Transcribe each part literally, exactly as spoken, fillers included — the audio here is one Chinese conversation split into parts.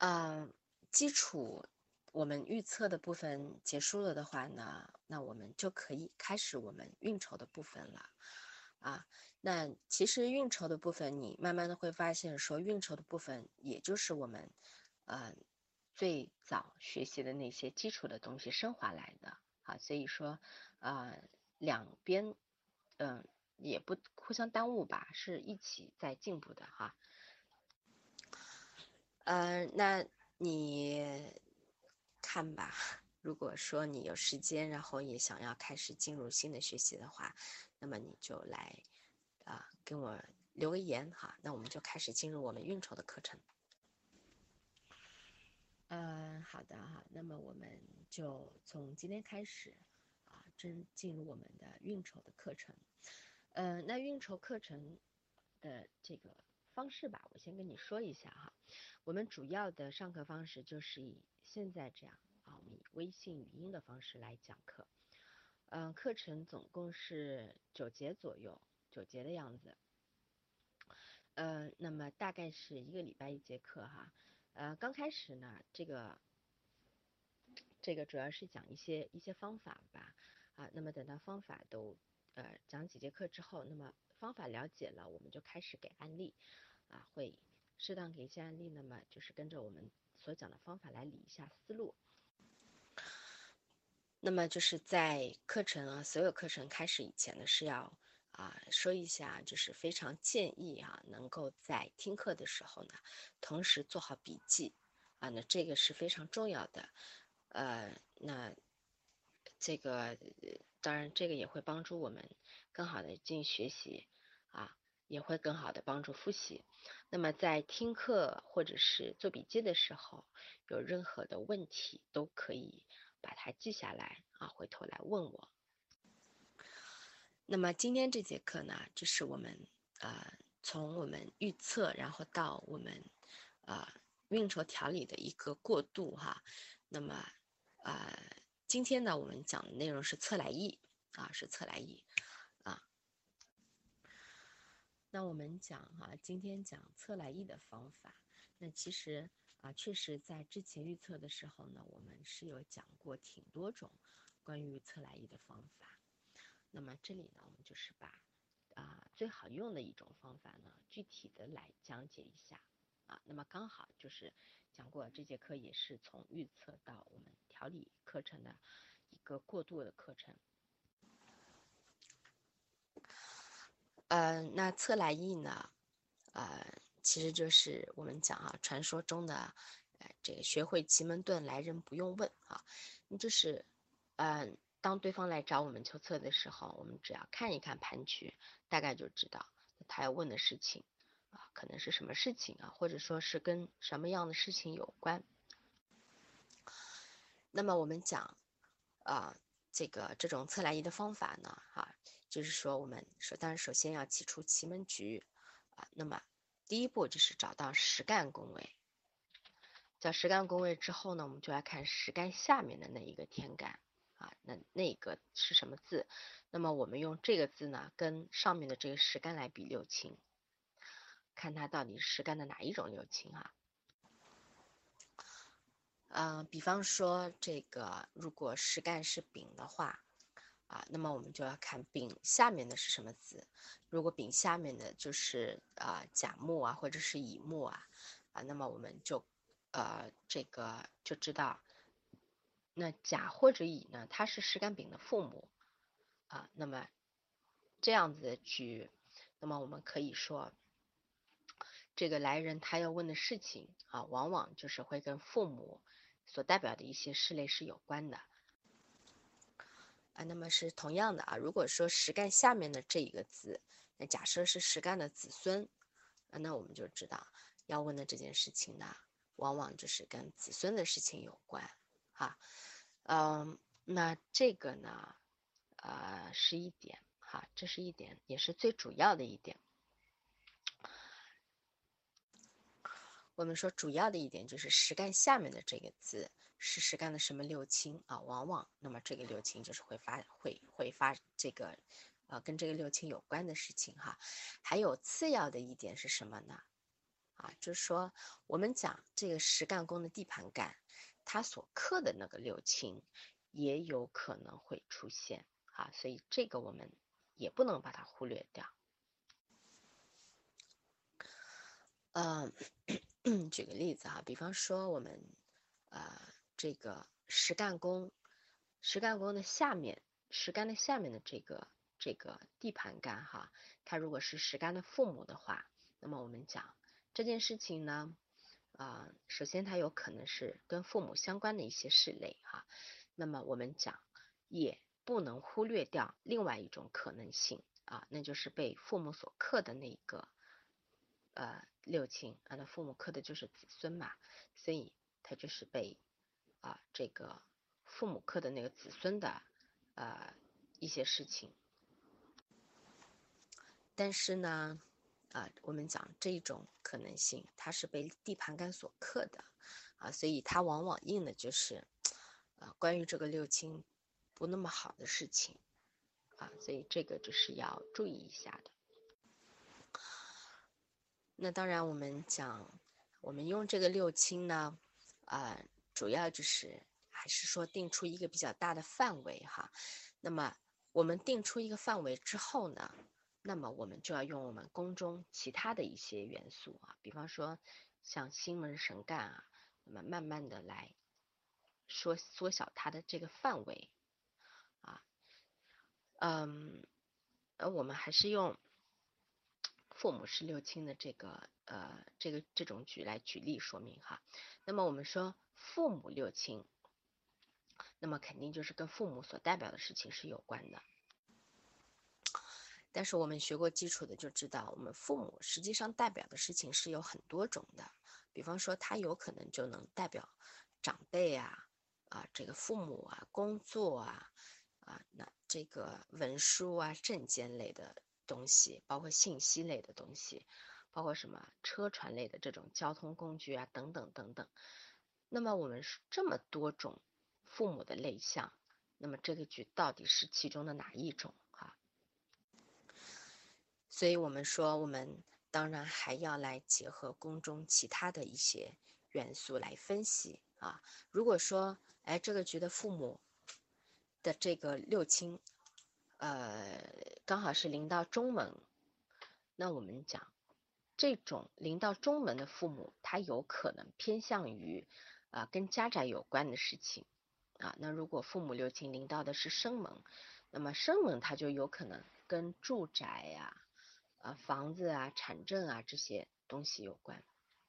呃，基础我们预测的部分结束了的话呢，那我们就可以开始我们运筹的部分了。啊，那其实运筹的部分，你慢慢的会发现说，运筹的部分也就是我们呃最早学习的那些基础的东西升华来的啊，所以说呃两边嗯、呃也不互相耽误吧，是一起在进步的哈。呃，那你看吧，如果说你有时间，然后也想要开始进入新的学习的话，那么你就来啊、呃、跟我留个言哈，那我们就开始进入我们运筹的课程。嗯，好的哈，那么我们就从今天开始啊，真进入我们的运筹的课程。呃，那运筹课程的这个方式吧，我先跟你说一下哈。我们主要的上课方式就是以现在这样啊，我们以微信语音的方式来讲课。嗯、呃，课程总共是九节左右，九节的样子。呃，那么大概是一个礼拜一节课哈。呃，刚开始呢，这个这个主要是讲一些一些方法吧。啊，那么等到方法都呃讲几节课之后，那么方法了解了，我们就开始给案例。啊，会适当给一些案例，那么就是跟着我们所讲的方法来理一下思路。那么就是在课程啊，所有课程开始以前呢，是要啊说一下，就是非常建议啊，能够在听课的时候呢，同时做好笔记啊，那这个是非常重要的。呃，那这个当然这个也会帮助我们更好的进行学习啊，也会更好的帮助复习。那么在听课或者是做笔记的时候，有任何的问题都可以把它记下来啊，回头来问我。那么今天这节课呢，就是我们呃从我们预测，然后到我们呃运筹调理的一个过渡哈。那么呃今天呢，我们讲的内容是测来意啊，是测来意啊。那我们讲哈、啊，今天讲测来意的方法。那其实啊，确实在之前预测的时候呢，我们是有讲过挺多种关于测来意的方法。那么这里呢，我们就是把啊最好用的一种方法呢，具体的来讲解一下啊。那么刚好就是讲过这节课也是从预测到我们调理课程的一个过渡的课程。呃，那测来意呢，呃，其实就是我们讲啊，传说中的，呃，这个学会奇门遁，来人不用问啊，就是，呃，当对方来找我们求测的时候，我们只要看一看盘局，大概就知道他要问的事情啊，可能是什么事情啊，或者说是跟什么样的事情有关。那么我们讲，啊、呃，这个这种测来意的方法呢，哈、啊，就是说我们说，当然首先要起出奇门局啊，那么第一步就是找到实干宫位，找实干宫位之后呢，我们就来看实干下面的那一个天干啊，那那个是什么字？那么我们用这个字呢，跟上面的这个实干来比六亲，看它到底是实干的哪一种六亲啊？呃，比方说这个，如果实干是丙的话，啊，那么我们就要看丙下面的是什么字。如果丙下面的就是啊、呃、甲木啊，或者是乙木啊，啊，那么我们就呃这个就知道，那甲或者乙呢，它是实干丙的父母啊。那么这样子的局，那么我们可以说，这个来人他要问的事情啊，往往就是会跟父母所代表的一些事类是有关的。啊，那么是同样的啊，如果说实干下面的这一个字，那假设是实干的子孙，啊，那我们就知道要问的这件事情呢，往往就是跟子孙的事情有关，哈，嗯，那这个呢，呃，是一点，哈，这是一点，也是最主要的一点。我们说主要的一点就是实干下面的这个字是实干的什么六亲啊？往往那么这个六亲就是会发会会发这个呃跟这个六亲有关的事情哈。还有次要的一点是什么呢？ 啊，就是说我们讲这个实干宫的地盘干，它所克的那个六亲也有可能会出现啊，所以这个我们也不能把它忽略掉。嗯、呃，举个例子哈，比方说我们呃这个实干宫，实干宫的下面，实干的下面的这个这个地盘干哈，它如果是实干的父母的话，那么我们讲这件事情呢，啊、呃，首先它有可能是跟父母相关的一些事类哈，那么我们讲也不能忽略掉另外一种可能性啊，那就是被父母所克的那个。呃，六亲啊，那父母克的就是子孙嘛，所以他就是被啊这个父母克的那个子孙的呃一些事情。但是呢，啊，我们讲这种可能性，它是被地盘干所克的啊，所以它往往应的就是啊关于这个六亲不那么好的事情啊，所以这个就是要注意一下的。那当然，我们讲，我们用这个六亲呢，呃，主要就是还是说定出一个比较大的范围哈。那么我们定出一个范围之后呢，那么我们就要用我们宫中其他的一些元素啊，比方说像星门神干啊，那么慢慢的来说缩小它的这个范围啊，嗯，呃，我们还是用。父母是六亲的这个呃这个这种举来举例说明哈。那么我们说父母六亲，那么肯定就是跟父母所代表的事情是有关的。但是我们学过基础的就知道，我们父母实际上代表的事情是有很多种的。比方说，他有可能就能代表长辈啊，啊这个父母啊，工作啊，啊那这个文书啊、证件类的东西，包括信息类的东西，包括什么车船类的这种交通工具啊，等等等等。那么我们是这么多种父母的类象，那么这个局到底是其中的哪一种啊？所以我们说，我们当然还要来结合宫中其他的一些元素来分析啊。如果说，哎，这个局的父母的这个六亲，呃，刚好是临到中门，那我们讲这种临到中门的父母，他有可能偏向于啊、呃、跟家宅有关的事情啊。那如果父母六亲临到的是生门，那么生门它就有可能跟住宅呀、啊、房子啊、产证啊这些东西有关。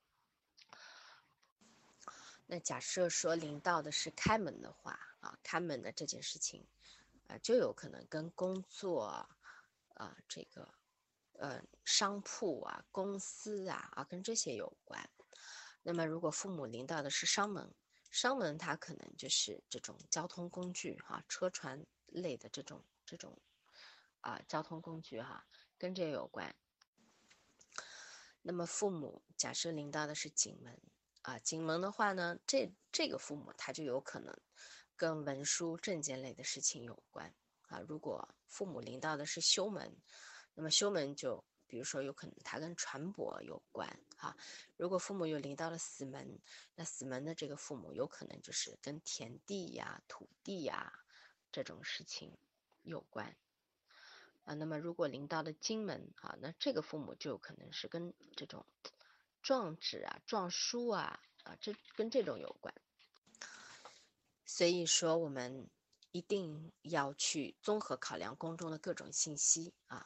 那假设说临到的是开门的话啊，开门的这件事情啊，就有可能跟工作啊、这个呃商铺啊、公司啊啊跟这些有关。那么如果父母临到的是商门，商门它可能就是这种交通工具哈、车船类的这种这种啊、交通工具哈、跟这有关。那么父母假设临到的是景门啊，景门的话呢，这这个父母他就有可能跟文书证件类的事情有关啊。如果父母临到的是修门，那么修门就比如说有可能他跟船舶有关啊。如果父母又临到了死门，那死门的这个父母有可能就是跟田地呀、土地呀这种事情有关。啊，那么如果临到了金门啊，那这个父母就有可能是跟这种状纸啊、状书啊啊，这跟这种有关。所以说，我们一定要去综合考量宫中的各种信息啊，